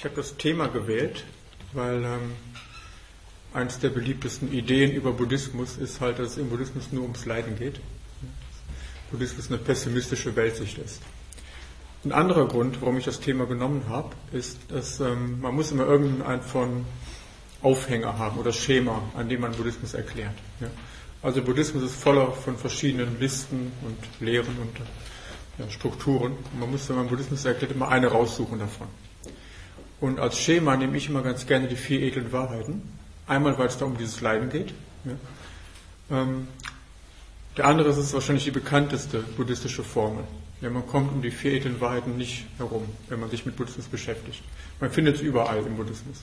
Ich habe das Thema gewählt, weil eines der beliebtesten Ideen über Buddhismus ist halt, dass es im Buddhismus nur ums Leiden geht. Buddhismus eine pessimistische Weltsicht ist. Ein anderer Grund, warum ich das Thema genommen habe, ist, dass man muss immer irgendeinen von Aufhänger haben oder Schema, an dem man Buddhismus erklärt. Ja. Also Buddhismus ist voller von verschiedenen Listen und Lehren und Strukturen. Und man muss, wenn man Buddhismus erklärt, immer eine raussuchen davon. Und als Schema nehme ich immer ganz gerne die 4 edlen Wahrheiten. Einmal, weil es da um dieses Leiden geht. Ja. Der andere ist wahrscheinlich die bekannteste buddhistische Formel. Ja, man kommt um die 4 edlen Wahrheiten nicht herum, wenn man sich mit Buddhismus beschäftigt. Man findet es überall im Buddhismus.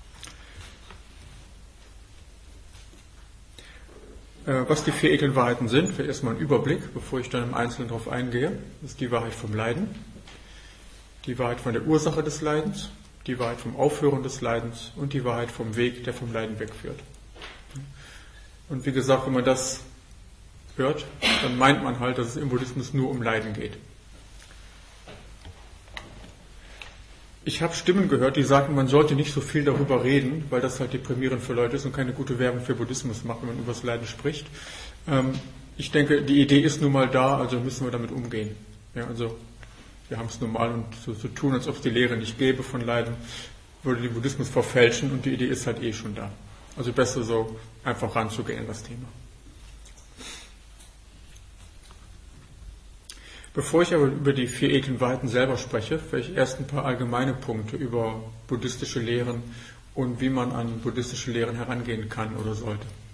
Was die 4 edlen Wahrheiten sind, vielleicht erstmal ein Überblick, bevor ich dann im Einzelnen darauf eingehe. Das ist die Wahrheit vom Leiden, die Wahrheit von der Ursache des Leidens, die Wahrheit vom Aufhören des Leidens und die Wahrheit vom Weg, der vom Leiden wegführt. Und wie gesagt, wenn man das hört, dann meint man halt, dass es im Buddhismus nur um Leiden geht. Ich habe Stimmen gehört, die sagten, man sollte nicht so viel darüber reden, weil das halt deprimierend für Leute ist und keine gute Werbung für Buddhismus macht, wenn man über das Leiden spricht. Ich denke, die Idee ist nun mal da, also müssen wir damit umgehen. Ja, also wir haben es nun mal und so zu tun, als ob es die Lehre nicht gäbe von Leiden, würde den Buddhismus verfälschen und die Idee ist halt schon da. Also besser so einfach ranzugehen an das Thema. Bevor ich aber über die 4 edlen Wahrheiten selber spreche, vielleicht erst ein paar allgemeine Punkte über buddhistische Lehren und wie man an buddhistische Lehren herangehen kann oder sollte.